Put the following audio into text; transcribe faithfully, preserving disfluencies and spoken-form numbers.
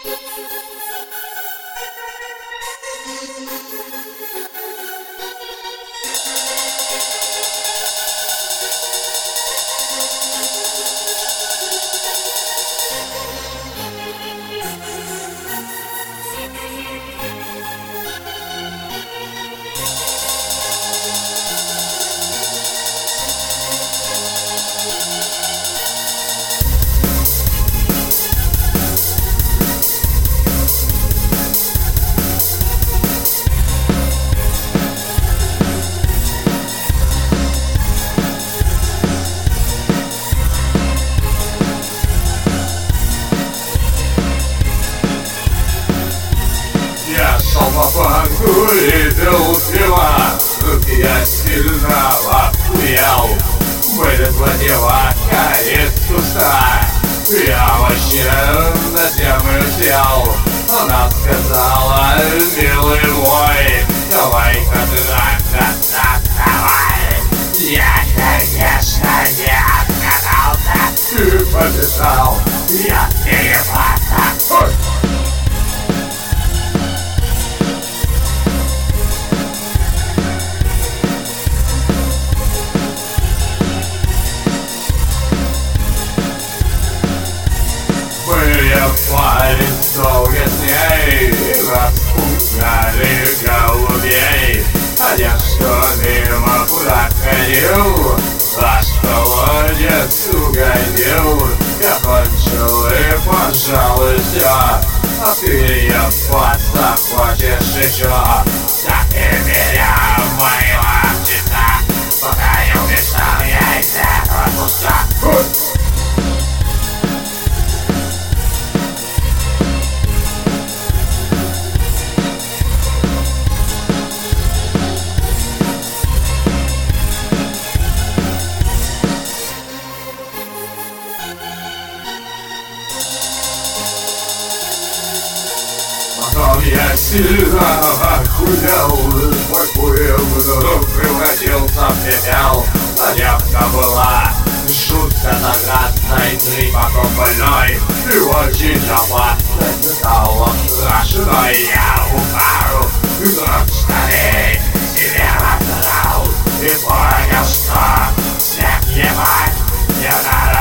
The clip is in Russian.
По фанку видел пива, тут я сильно охуел. Будет водила конец куста, я вообще на землю сел. Она сказала: милый мой, давай-ка ты так, давай. Я, конечно, не отказался и побежал я перепаться. Парень долго с ней распугали голубей, а я что мимо куда ходил, а что водец угодил. Я кончил и, пожалуй, все, а ты ее паста хочешь еще. Так и меня моего птица, пока не убежал я из этого куска. Потом я сильно охуел, мой пуэл вдруг превратился в пепел. А девка была жутко загадной, ты потом больной и очень опасной стала страшной. Я упал и вдруг скорей себе отдал и понял, что всех ебать не надо.